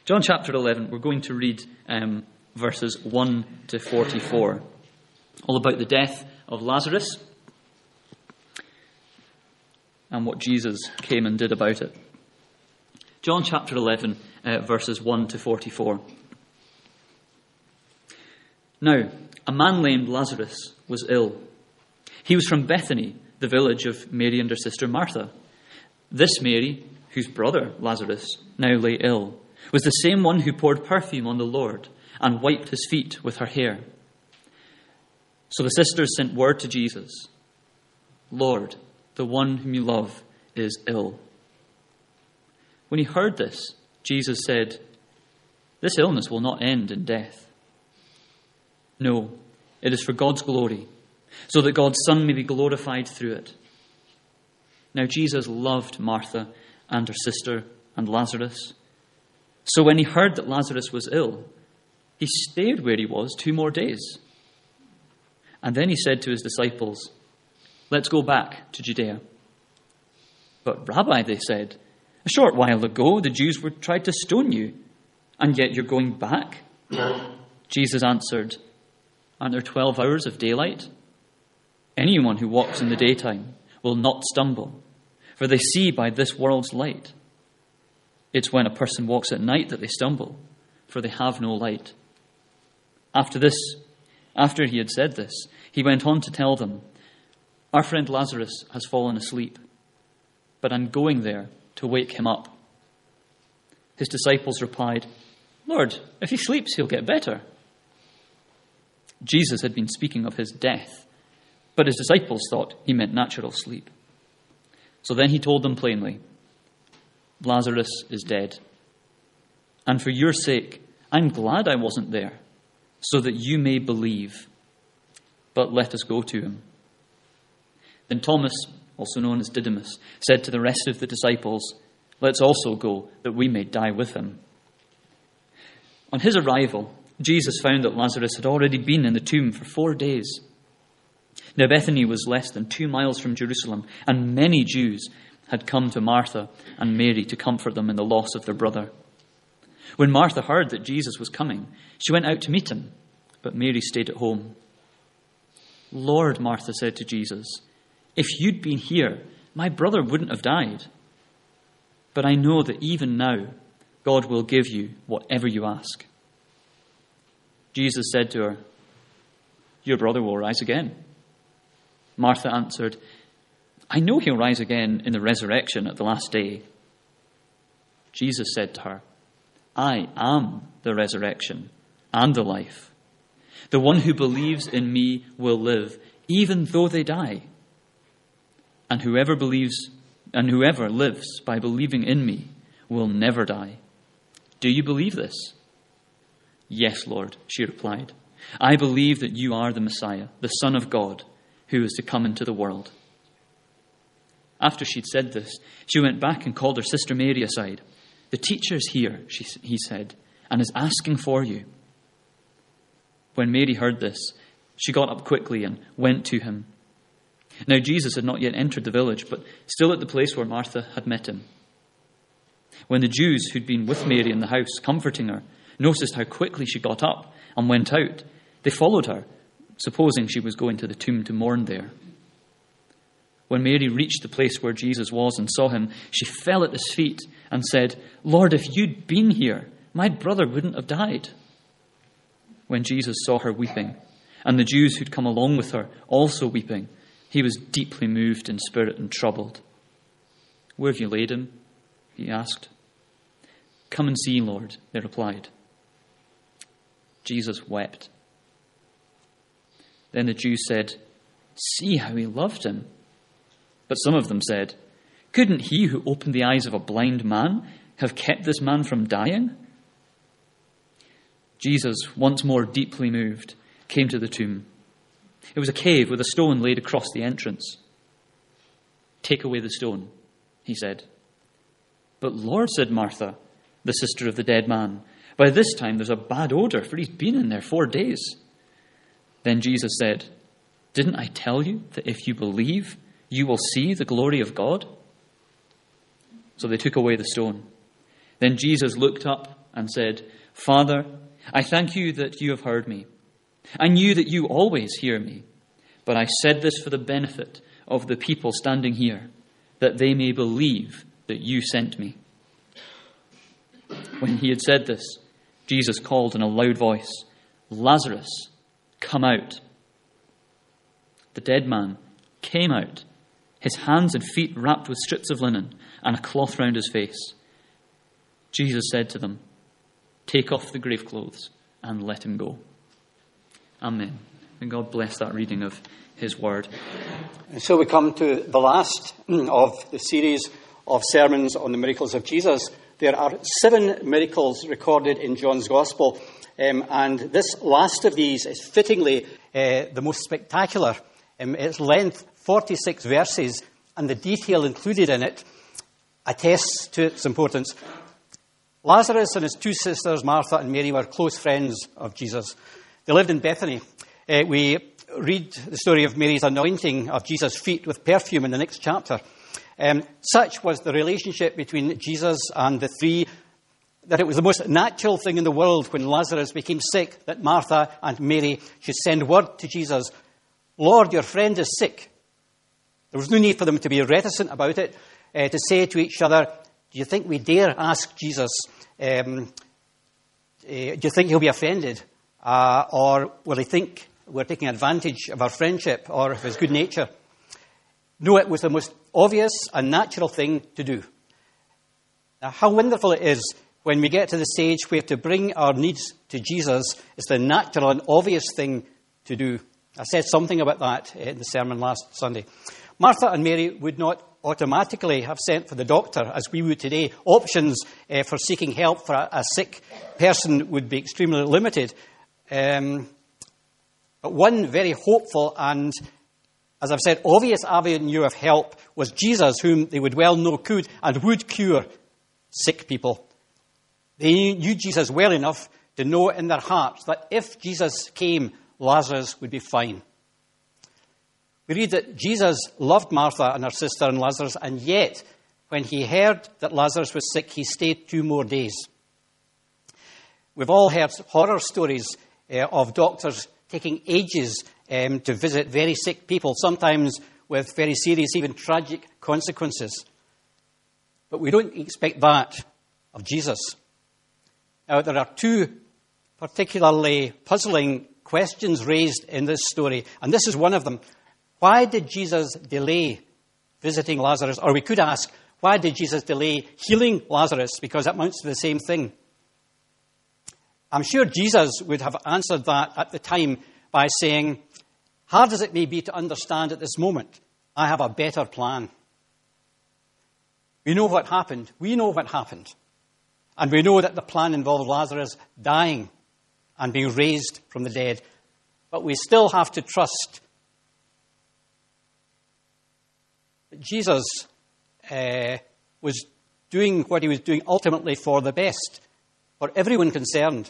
John chapter 11, we're going to read verses 1 to 44, all about the death of Lazarus and what Jesus came and did about it. John chapter 11, verses 1 to 44. Now, a man named Lazarus was ill. He was from Bethany, the village of Mary and her sister Martha. This Mary, whose brother Lazarus now lay ill, was the same one who poured perfume on the Lord and wiped his feet with her hair. So the sisters sent word to Jesus, "Lord, the one whom you love is ill." When he heard this, Jesus said, "This illness will not end in death. No, it is for God's glory, so that God's Son may be glorified through it." Now Jesus loved Martha and her sister and Lazarus. So when he heard that Lazarus was ill, he stayed where he was 2 more days. And then he said to his disciples, "Let's go back to Judea." "But Rabbi," they said, "a short while ago the Jews tried to stone you, and yet you're going back?" Jesus answered, "Aren't there 12 hours of daylight? Anyone who walks in the daytime will not stumble, for they see by this world's light. It's when a person walks at night that they stumble, for they have no light." After he had said this, he went on to tell them, "Our friend Lazarus has fallen asleep, but I'm going there to wake him up." His disciples replied, "Lord, if he sleeps, he'll get better." Jesus had been speaking of his death, but his disciples thought he meant natural sleep. So then he told them plainly, "Lazarus is dead. And for your sake, I'm glad I wasn't there, so that you may believe. But let us go to him." Then Thomas, also known as Didymus, said to the rest of the disciples, "Let's also go, that we may die with him." On his arrival, Jesus found that Lazarus had already been in the tomb for 4 days. Now Bethany was less than 2 miles from Jerusalem, and many Jews had come to Martha and Mary to comfort them in the loss of their brother. When Martha heard that Jesus was coming, she went out to meet him, but Mary stayed at home. "Lord," Martha said to Jesus, "if you'd been here, my brother wouldn't have died. But I know that even now, God will give you whatever you ask." Jesus said to her, "Your brother will rise again." Martha answered, "I know he'll rise again in the resurrection at the last day." Jesus said to her, "I am the resurrection and the life. The one who believes in me will live, even though they die. And whoever lives by believing in me will never die. Do you believe this?" "Yes, Lord," she replied. "I believe that you are the Messiah, the Son of God, who is to come into the world." After she'd said this, she went back and called her sister Mary aside. "The teacher's here," he said, "and is asking for you." When Mary heard this, she got up quickly and went to him. Now Jesus had not yet entered the village, but still at the place where Martha had met him. When the Jews who'd been with Mary in the house, comforting her, noticed how quickly she got up and went out, they followed her, supposing she was going to the tomb to mourn there. When Mary reached the place where Jesus was and saw him, she fell at his feet and said, "Lord, if you'd been here, my brother wouldn't have died." When Jesus saw her weeping, and the Jews who'd come along with her also weeping, he was deeply moved in spirit and troubled. "Where have you laid him?" he asked. "Come and see, Lord," they replied. Jesus wept. Then the Jews said, "See how he loved him." But some of them said, "Couldn't he who opened the eyes of a blind man have kept this man from dying?" Jesus, once more deeply moved, came to the tomb. It was a cave with a stone laid across the entrance. "Take away the stone," he said. "But Lord," said Martha, the sister of the dead man, "by this time there's a bad odor, for he's been in there 4 days." Then Jesus said, "Didn't I tell you that if you believe, you will see the glory of God?" So they took away the stone. Then Jesus looked up and said, "Father, I thank you that you have heard me. I knew that you always hear me, but I said this for the benefit of the people standing here, that they may believe that you sent me." When he had said this, Jesus called in a loud voice, "Lazarus, come out." The dead man came out, his hands and feet wrapped with strips of linen and a cloth round his face. Jesus said to them, "Take off the grave clothes and let him go." Amen. And God bless that reading of his word. And so we come to the last of the series of sermons on the miracles of Jesus. There are 7 miracles recorded in John's Gospel, and this last of these is fittingly the most spectacular. Its length, 46 verses, and the detail included in it attests to its importance. Lazarus and his 2 sisters, Martha and Mary, were close friends of Jesus. They lived in Bethany. We read the story of Mary's anointing of Jesus' feet with perfume in the next chapter. Such was the relationship between Jesus and the 3 that it was the most natural thing in the world when Lazarus became sick that Martha and Mary should send word to Jesus, "Lord, your friend is sick." There was no need for them to be reticent about it, to say to each other, "Do you think we dare ask Jesus? Do you think he'll be offended? Or will he think we're taking advantage of our friendship or of his good nature?" No, it was the most obvious and natural thing to do. Now, how wonderful it is when we get to the stage where to bring our needs to Jesus is the natural and obvious thing to do. I said something about that in the sermon last Sunday. Martha and Mary would not automatically have sent for the doctor, as we would today. Options for seeking help for a sick person would be extremely limited. But one very hopeful and, as I've said, obvious avenue of help was Jesus, whom they would well know could and would cure sick people. They knew Jesus well enough to know in their hearts that if Jesus came, Lazarus would be fine. We read that Jesus loved Martha and her sister and Lazarus, and yet, when he heard that Lazarus was sick, he stayed 2 more days. We've all heard horror stories of doctors taking ages to visit very sick people, sometimes with very serious, even tragic consequences. But we don't expect that of Jesus. Now, there are 2 particularly puzzling questions raised in this story, and this is one of them. Why did Jesus delay visiting Lazarus? Or we could ask, why did Jesus delay healing Lazarus? Because it amounts to the same thing. I'm sure Jesus would have answered that at the time by saying, "Hard as it may be to understand at this moment, I have a better plan." We know what happened. We know what happened. And we know that the plan involved Lazarus dying and being raised from the dead. But we still have to trust that Jesus was doing what he was doing ultimately for the best, for everyone concerned.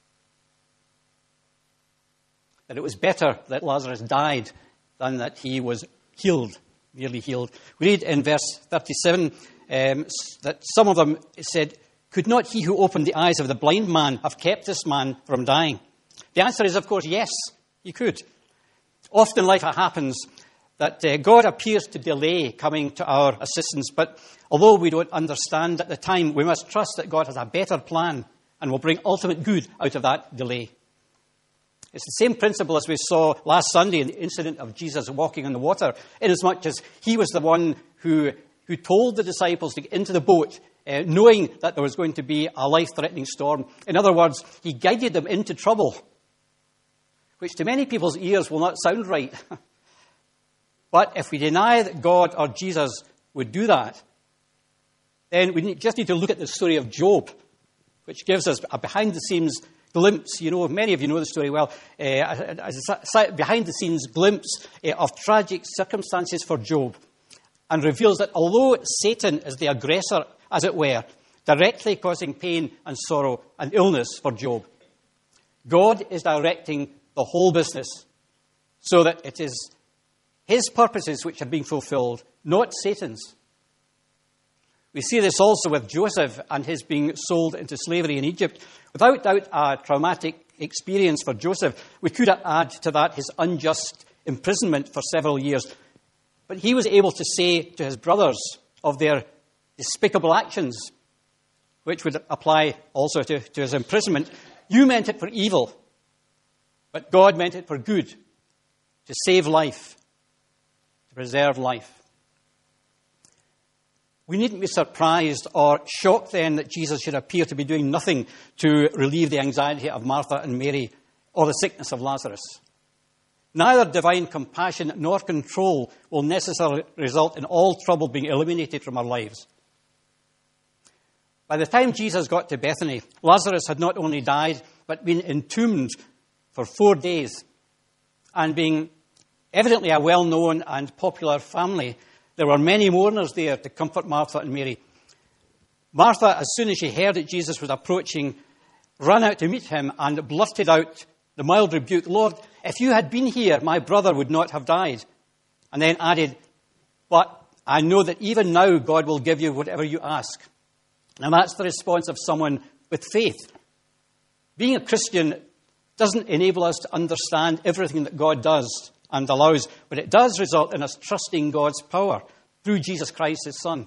That it was better that Lazarus died than that he was healed, merely healed. We read in verse 37 that some of them said, "Could not he who opened the eyes of the blind man have kept this man from dying?" The answer is, of course, yes, he could. Often in life it happens that God appears to delay coming to our assistance, but although we don't understand at the time, we must trust that God has a better plan and will bring ultimate good out of that delay. It's the same principle as we saw last Sunday in the incident of Jesus walking on the water, inasmuch as he was the one who told the disciples to get into the boat, knowing that there was going to be a life-threatening storm. In other words, he guided them into trouble, which to many people's ears will not sound right. But if we deny that God or Jesus would do that, then we just need to look at the story of Job, which gives us a behind-the-scenes glimpse. You know, many of you know the story well. A behind-the-scenes glimpse of tragic circumstances for Job, and reveals that although Satan is the aggressor, as it were, directly causing pain and sorrow and illness for Job, God is directing the whole business so that it is his purposes which are being fulfilled, not Satan's. We see this also with Joseph and his being sold into slavery in Egypt. Without doubt, a traumatic experience for Joseph. We could add to that his unjust imprisonment for several years. But he was able to say to his brothers of their despicable actions, which would apply also to his imprisonment, you meant it for evil, but God meant it for good, to save life, to preserve life. We needn't be surprised or shocked then that Jesus should appear to be doing nothing to relieve the anxiety of Martha and Mary or the sickness of Lazarus. Neither divine compassion nor control will necessarily result in all trouble being eliminated from our lives. By the time Jesus got to Bethany, Lazarus had not only died, but been entombed for 4 days. And being evidently a well-known and popular family, there were many mourners there to comfort Martha and Mary. Martha, as soon as she heard that Jesus was approaching, ran out to meet him and blurted out the mild rebuke, "Lord, if you had been here, my brother would not have died." And then added, "But I know that even now God will give you whatever you ask." Now that's the response of someone with faith. Being a Christian doesn't enable us to understand everything that God does and allows, but it does result in us trusting God's power through Jesus Christ, his Son.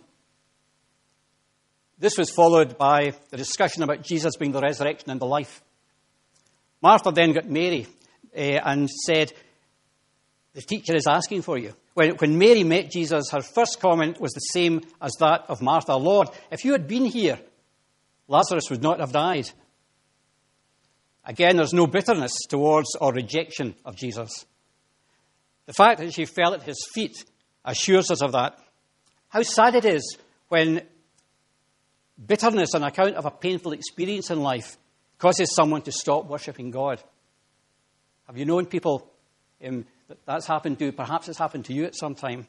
This was followed by the discussion about Jesus being the resurrection and the life. Martha then got Mary and said, "The teacher is asking for you." When Mary met Jesus, her first comment was the same as that of Martha. "Lord, if you had been here, Lazarus would not have died." Again, there's no bitterness towards or rejection of Jesus. The fact that she fell at his feet assures us of that. How sad it is when bitterness on account of a painful experience in life causes someone to stop worshipping God. Have you known people that's happened to? Perhaps it's happened to you at some time.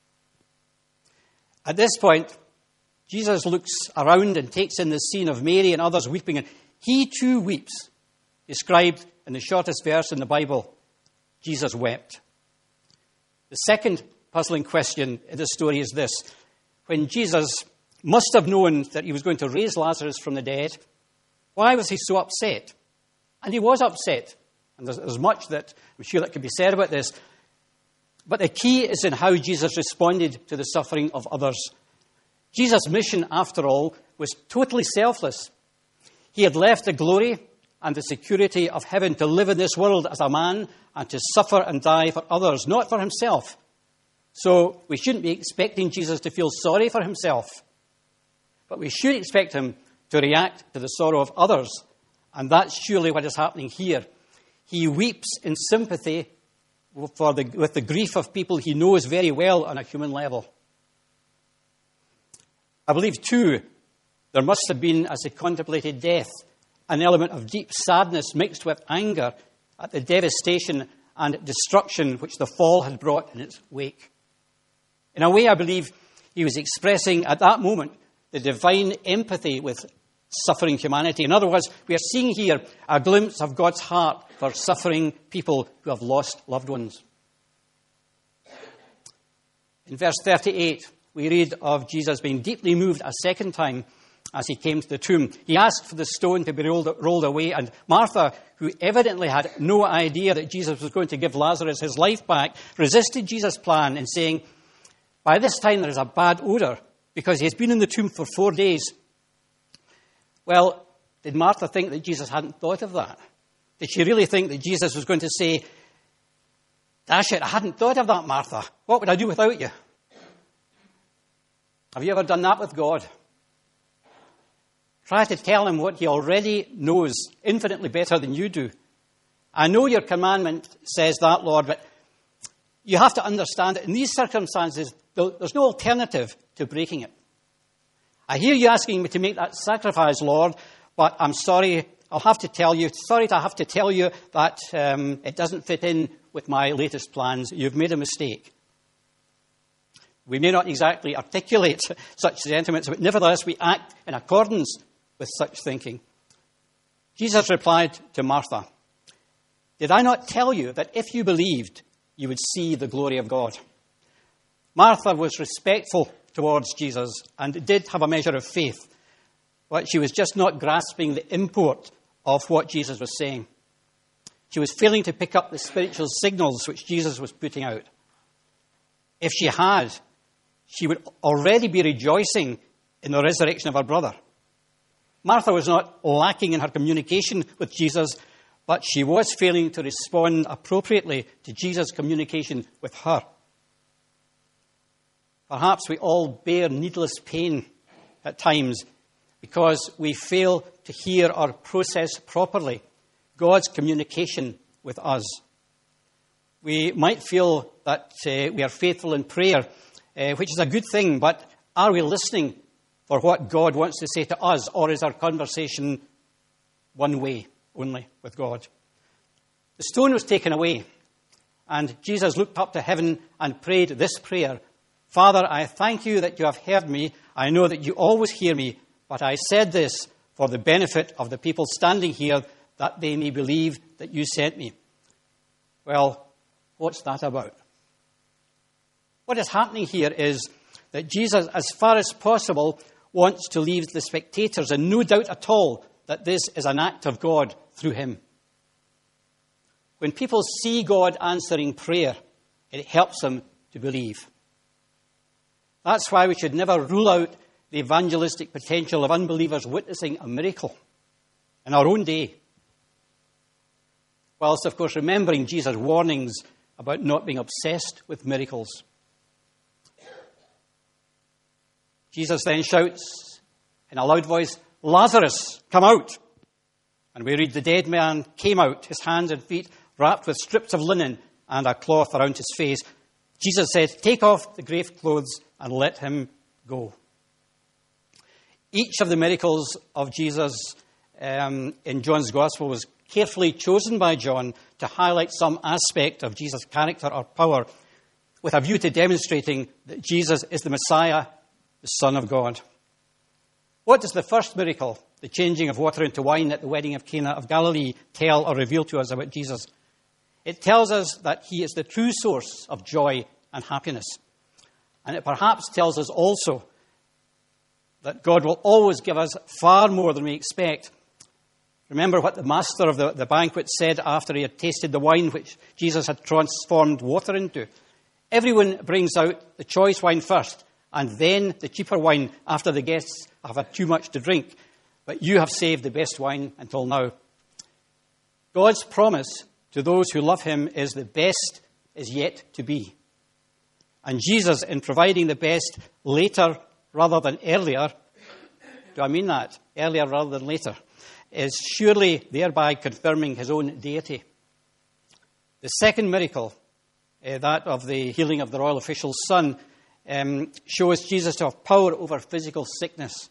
At this point, Jesus looks around and takes in the scene of Mary and others weeping, and he too weeps. Described in the shortest verse in the Bible, Jesus wept. The second puzzling question in the story is this: when Jesus must have known that he was going to raise Lazarus from the dead, why was he so upset? And he was upset. And there's much that I'm sure that could be said about this. But the key is in how Jesus responded to the suffering of others. Jesus' mission, after all, was totally selfless. He had left the glory and the security of heaven to live in this world as a man and to suffer and die for others, not for himself. So we shouldn't be expecting Jesus to feel sorry for himself. But we should expect him to react to the sorrow of others. And that's surely what is happening here. He weeps in sympathy with the grief of people he knows very well on a human level. I believe, too, there must have been, as he contemplated death, an element of deep sadness mixed with anger at the devastation and destruction which the fall had brought in its wake. In a way, I believe he was expressing at that moment the divine empathy with suffering humanity. In other words, we are seeing here a glimpse of God's heart for suffering people who have lost loved ones. In verse 38, we read of Jesus being deeply moved a second time as he came to the tomb. He asked for the stone to be rolled away, and Martha, who evidently had no idea that Jesus was going to give Lazarus his life back, resisted Jesus' plan in saying, "By this time there is a bad odour, because he has been in the tomb for 4 days." Well, did Martha think that Jesus hadn't thought of that? Did she really think that Jesus was going to say, "Dash it, I hadn't thought of that, Martha. What would I do without you?" Have you ever done that with God? Try to tell him what he already knows infinitely better than you do. "I know your commandment says that, Lord, but you have to understand that in these circumstances, there's no alternative to breaking it. I hear you asking me to make that sacrifice, Lord, but I'm sorry, I'll have to tell you, that it doesn't fit in with my latest plans. You've made a mistake." We may not exactly articulate such sentiments, but nevertheless we act in accordance with such thinking. Jesus replied to Martha, "Did I not tell you that if you believed, you would see the glory of God?" Martha was respectful towards Jesus and did have a measure of faith, but she was just not grasping the import of what Jesus was saying. She was failing to pick up the spiritual signals which Jesus was putting out. If she had, she would already be rejoicing in the resurrection of her brother. Martha was not lacking in her communication with Jesus, but she was failing to respond appropriately to Jesus' communication with her. Perhaps we all bear needless pain at times because we fail to hear or process properly God's communication with us. We might feel that we are faithful in prayer, which is a good thing, but are we listening for what God wants to say to us, or is our conversation one way only with God? The stone was taken away, and Jesus looked up to heaven and prayed this prayer: Father, I thank you that you have heard me. I know that you always hear me, but I said this for the benefit of the people standing here, that they may believe that you sent me. Well, what's that about? What is happening here is that Jesus, as far as possible, wants to leave the spectators in no doubt at all that this is an act of God through him. When people see God answering prayer, it helps them to believe. That's why we should never rule out the evangelistic potential of unbelievers witnessing a miracle in our own day, whilst, of course, remembering Jesus' warnings about not being obsessed with miracles. Jesus then shouts in a loud voice, Lazarus, come out. And we read the dead man came out, his hands and feet wrapped with strips of linen and a cloth around his face. Jesus said, take off the grave clothes and let him go. Each of the miracles of Jesus in John's Gospel was carefully chosen by John to highlight some aspect of Jesus' character or power, with a view to demonstrating that Jesus is the Messiah, the Son of God. What does the first miracle, the changing of water into wine at the wedding of Cana of Galilee, tell or reveal to us about Jesus? It tells us that he is the true source of joy and happiness. And it perhaps tells us also that God will always give us far more than we expect. Remember what the master of the banquet said after he had tasted the wine which Jesus had transformed water into. Everyone brings out the choice wine first, and then the cheaper wine after the guests have had too much to drink. But you have saved the best wine until now. God's promise to those who love him is the best is yet to be. And Jesus, in providing the best later rather than earlier, do I mean that? Earlier rather than later, is surely thereby confirming his own deity. The second miracle, that of the healing of the royal official's son, shows Jesus to have power over physical sickness.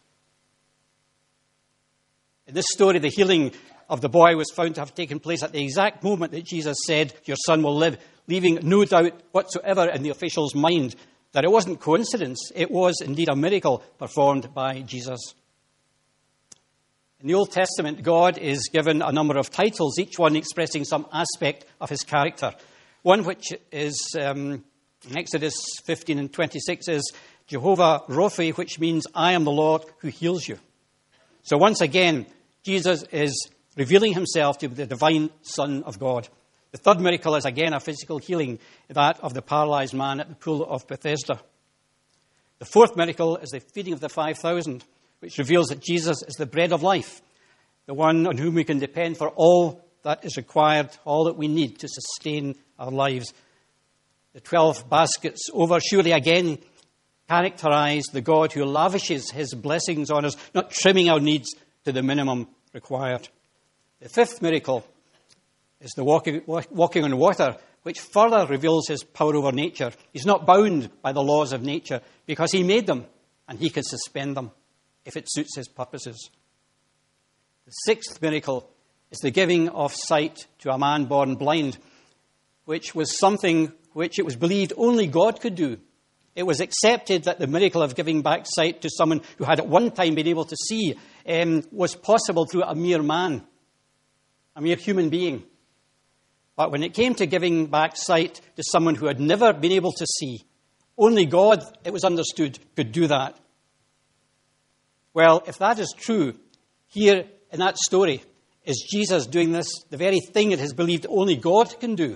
In this story, the healing of the boy was found to have taken place at the exact moment that Jesus said, your son will live, leaving no doubt whatsoever in the official's mind that it wasn't coincidence, it was indeed a miracle performed by Jesus. In the Old Testament, God is given a number of titles, each one expressing some aspect of his character. One which is, in Exodus 15 and 26, is Jehovah Rophi, which means, I am the Lord who heals you. So once again, Jesus is revealing himself to be the divine Son of God. The third miracle is again a physical healing, that of the paralyzed man at the pool of Bethesda. The fourth miracle is the feeding of the 5,000, which reveals that Jesus is the bread of life, the one on whom we can depend for all that is required, all that we need to sustain our lives. The 12 baskets over surely again characterize the God who lavishes his blessings on us, not trimming our needs to the minimum required. The fifth miracle is the walking on water, which further reveals his power over nature. He's not bound by the laws of nature because he made them and he can suspend them if it suits his purposes. The sixth miracle is the giving of sight to a man born blind, which was something which it was believed only God could do. It was accepted that the miracle of giving back sight to someone who had at one time been able to see was possible through a mere man, a mere human being. But when it came to giving back sight to someone who had never been able to see, Only God, it was understood, could do that. Well, if that is true, here in that story is Jesus doing this, the very thing it is believed only God can do.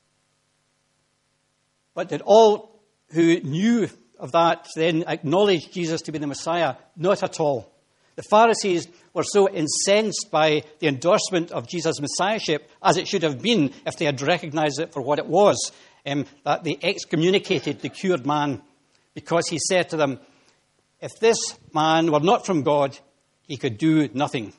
But did all who knew of that then acknowledge Jesus to be the Messiah? Not at all. The Pharisees were so incensed by the endorsement of Jesus' Messiahship, as it should have been if they had recognized it for what it was, that they excommunicated the cured man, because he said to them, if this man were not from God, he could do nothing.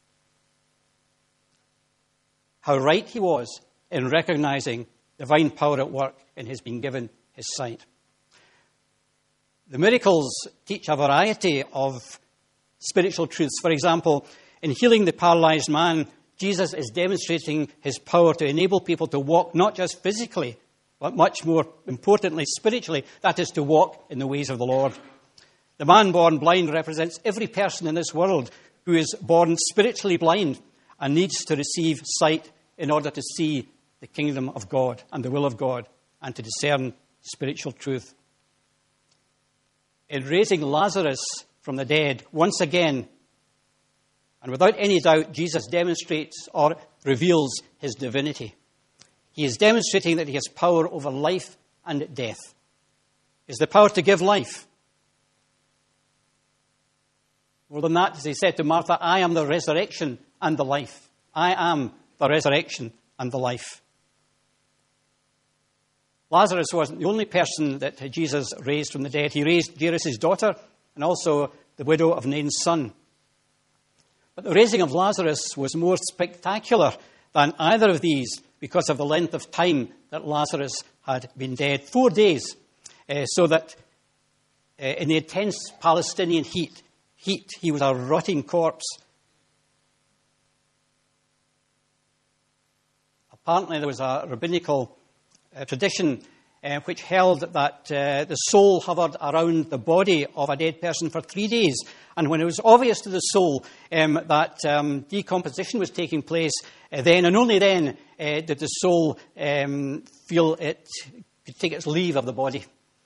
How right he was in recognizing divine power at work in his being given his sight. The miracles teach a variety of spiritual truths. For example, in healing the paralyzed man, Jesus is demonstrating his power to enable people to walk not just physically, but much more importantly, spiritually, that is to walk in the ways of the Lord. The man born blind represents every person in this world who is born spiritually blind and needs to receive sight in order to see the kingdom of God and the will of God and to discern spiritual truth. In raising Lazarus from the dead, once again, and without any doubt, Jesus demonstrates or reveals his divinity. He is demonstrating that he has power over life and death. He has the power to give life. More than that, as he said to Martha, I am the resurrection and the life. I am the resurrection and the life. Lazarus wasn't the only person that Jesus raised from the dead. He raised Jairus' daughter and also the widow of Nain's son. But the raising of Lazarus was more spectacular than either of these because of the length of time that Lazarus had been dead. 4 days, so that in the intense Palestinian heat, he was a rotting corpse. Apparently there was a rabbinical tradition which held that the soul hovered around the body of a dead person for 3 days. And when it was obvious to the soul that decomposition was taking place, then and only then did the soul feel it could take its leave of the body.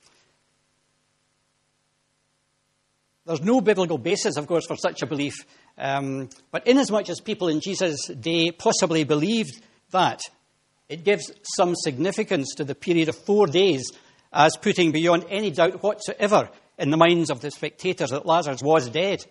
There's no biblical basis, of course, for such a belief. But inasmuch as people in Jesus' day possibly believed that, it gives some significance to the period of 4 days as putting beyond any doubt whatsoever in the minds of the spectators that Lazarus was dead.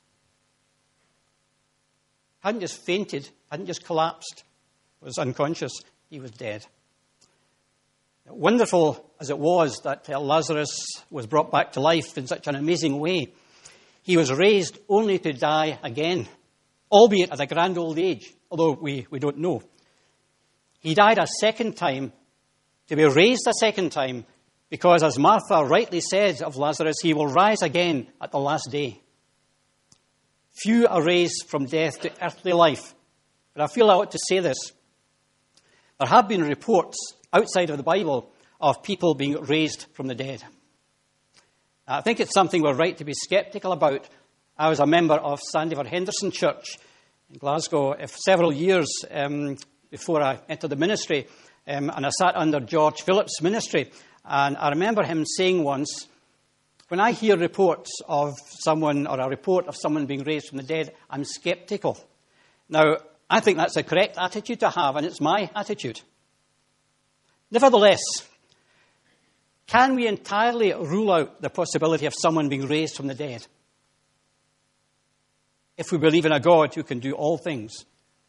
Hadn't just fainted, hadn't just collapsed, was unconscious, he was dead. Wonderful as it was that Lazarus was brought back to life in such an amazing way, he was raised only to die again, albeit at a grand old age, although we don't know. He died a second time, to be raised a second time, because as Martha rightly said of Lazarus, he will rise again at the last day. Few are raised from death to earthly life, but I feel I ought to say this. There have been reports outside of the Bible of people being raised from the dead. I think it's something we're right to be sceptical about. I was a member of Sandifer Henderson Church in Glasgow for several years before I entered the ministry, and I sat under George Phillips' ministry. And I remember him saying once, when I hear reports of someone or a report of someone being raised from the dead, I'm sceptical. Now, I think that's a correct attitude to have, and it's my attitude. Nevertheless, can we entirely rule out the possibility of someone being raised from the dead? If we believe in a God who can do all things.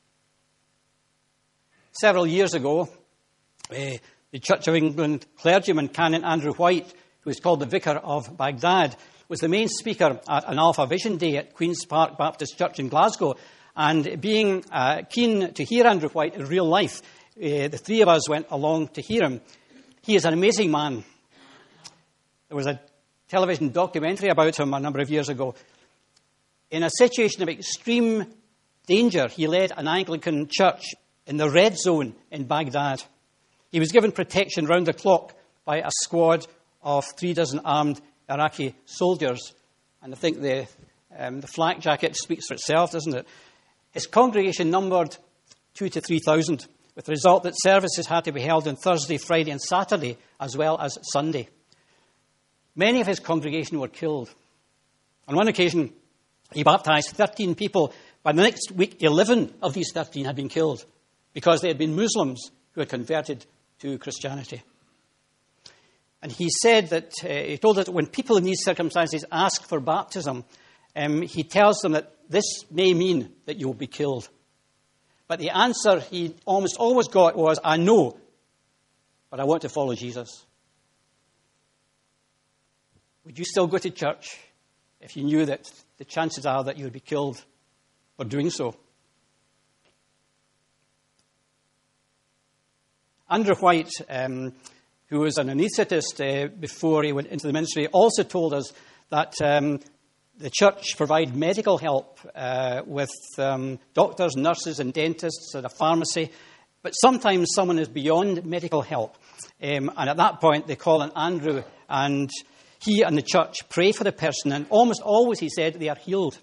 Several years ago, the Church of England clergyman, Canon Andrew White, who is called the Vicar of Baghdad, was the main speaker at an Alpha Vision Day at Queen's Park Baptist Church in Glasgow. And being keen to hear Andrew White in real life, the three of us went along to hear him. He is an amazing man. There was a television documentary about him a number of years ago. In a situation of extreme danger, he led an Anglican church in the red zone in Baghdad. He was given protection round the clock by a squad of 36 armed Iraqi soldiers. And I think the flak jacket speaks for itself, doesn't it? His congregation numbered 2,000 to 3,000, with the result that services had to be held on Thursday, Friday and Saturday, as well as Sunday. many of his congregation were killed. On one occasion, he baptized 13 people. By the next week, 11 of these 13 had been killed because they had been Muslims who had converted to Christianity. And he said that, he told us that when people in these circumstances ask for baptism, he tells them that this may mean that you will be killed. But the answer he almost always got was, I know, but I want to follow Jesus. Would you still go to church if you knew that the chances are that you would be killed for doing so? Andrew White, who was an anaesthetist before he went into the ministry, also told us that the church provide medical help with doctors, nurses and dentists and a pharmacy. But sometimes someone is beyond medical help. And at that point, they call on Andrew, and he and the church pray for the person. And almost always, he said, they are healed.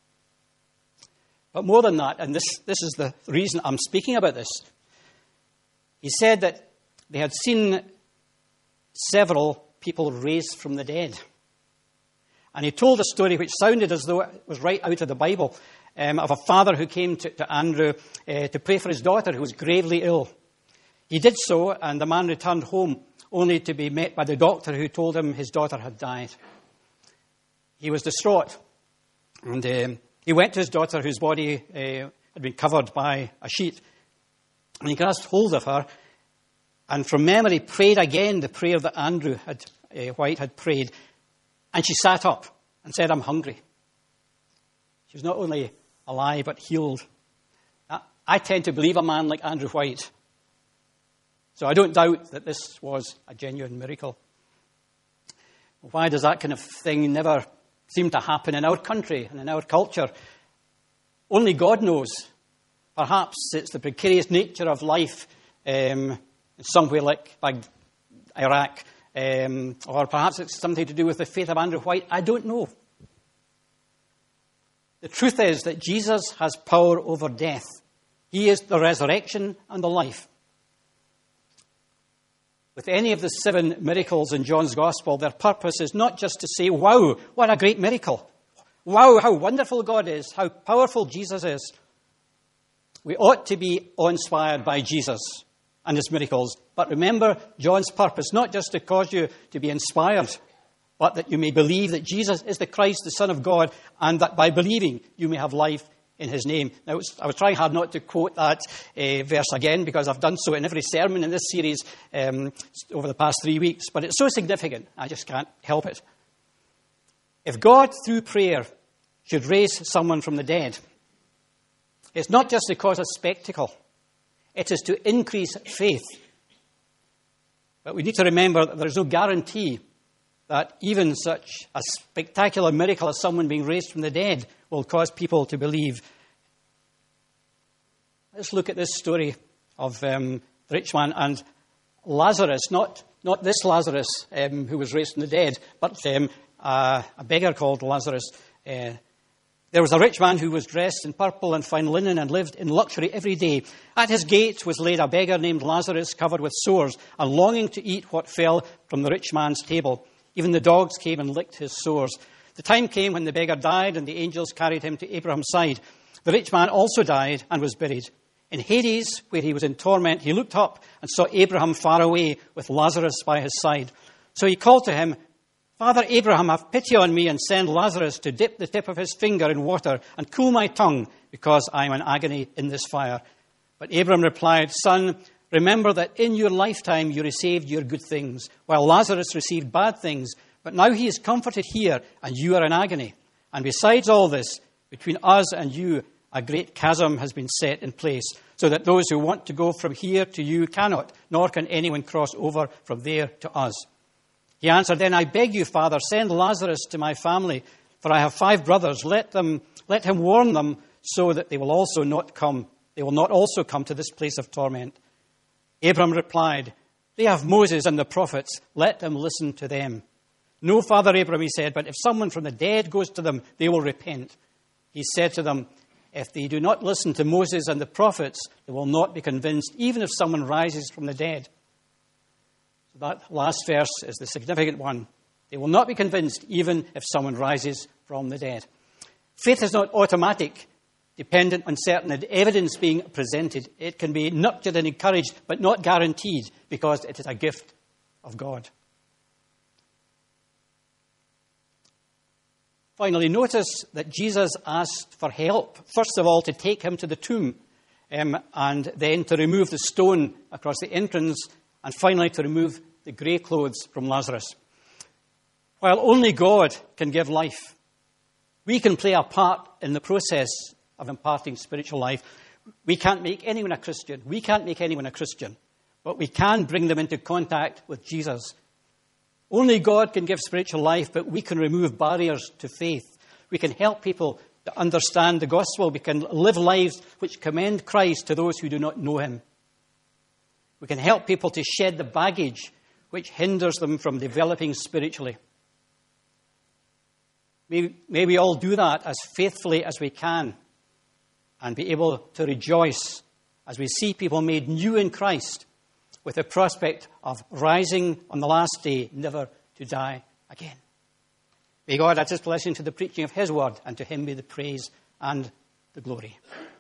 But more than that, and this is the reason I'm speaking about this, he said that they had seen several people raised from the dead. And he told a story which sounded as though it was right out of the Bible, of a father who came to Andrew to pray for his daughter who was gravely ill. He did so, and the man returned home only to be met by the doctor who told him his daughter had died. He was distraught, and he went to his daughter whose body had been covered by a sheet. And he grasped hold of her, and from memory prayed again the prayer that Andrew White had prayed. And she sat up and said, I'm hungry. She was not only alive, but healed. I tend to believe a man like Andrew White. So I don't doubt that this was a genuine miracle. Why does that kind of thing never seem to happen in our country and in our culture? Only God knows. Perhaps it's the precarious nature of life in somewhere like Iraq, or perhaps it's something to do with the faith of Andrew White. I don't know. The truth is that Jesus has power over death. He is the resurrection and the life. With any of the 7 miracles in John's Gospel, their purpose is not just to say, wow, what a great miracle. Wow, how wonderful God is, how powerful Jesus is. We ought to be awe-inspired by Jesus and his miracles. But remember John's purpose, not just to cause you to be inspired, but that you may believe that Jesus is the Christ, the Son of God, and that by believing you may have life in his name. Now, I was trying hard not to quote that verse again, because I've done so in every sermon in this series over the past 3 weeks. But it's so significant, I just can't help it. If God, through prayer, should raise someone from the dead, it's not just to cause a spectacle. It is to increase faith. But we need to remember that there is no guarantee that even such a spectacular miracle as someone being raised from the dead will cause people to believe. Let's look at this story of the rich man and Lazarus. Not this Lazarus who was raised from the dead, but a beggar called Lazarus. There was a rich man who was dressed in purple and fine linen and lived in luxury every day. At his gate was laid a beggar named Lazarus, covered with sores, and longing to eat what fell from the rich man's table. Even the dogs came and licked his sores. The time came when the beggar died, and the angels carried him to Abraham's side. The rich man also died and was buried. In Hades, where he was in torment, he looked up and saw Abraham far away with Lazarus by his side. So he called to him, Father Abraham, have pity on me and send Lazarus to dip the tip of his finger in water and cool my tongue, because I am in agony in this fire. But Abraham replied, Son, remember that in your lifetime you received your good things, while Lazarus received bad things. But now he is comforted here, and you are in agony. And besides all this, between us and you, a great chasm has been set in place, so that those who want to go from here to you cannot, nor can anyone cross over from there to us. He answered, Then I beg you, Father, send Lazarus to my family, for I have 5 brothers. Let him warn them, so that they will not also come to this place of torment. Abraham replied, They have Moses and the prophets. Let them listen to them. No, Father Abraham, he said, but if someone from the dead goes to them, they will repent. He said to them, If they do not listen to Moses and the prophets, they will not be convinced, even if someone rises from the dead. That last verse is the significant one. They will not be convinced even if someone rises from the dead. Faith is not automatic, dependent on certain evidence being presented. It can be nurtured and encouraged, but not guaranteed, because it is a gift of God. Finally, notice that Jesus asked for help, first of all, to take him to the tomb, and then to remove the stone across the entrance, and finally to remove the grey clothes from Lazarus. While only God can give life, we can play a part in the process of imparting spiritual life. We can't make anyone a Christian. We can't make anyone a Christian, but we can bring them into contact with Jesus. Only God can give spiritual life, but we can remove barriers to faith. We can help people to understand the gospel. We can live lives which commend Christ to those who do not know him. We can help people to shed the baggage which hinders them from developing spiritually. May we all do that as faithfully as we can and be able to rejoice as we see people made new in Christ with the prospect of rising on the last day, never to die again. May God add his blessing to the preaching of his word, and to him be the praise and the glory.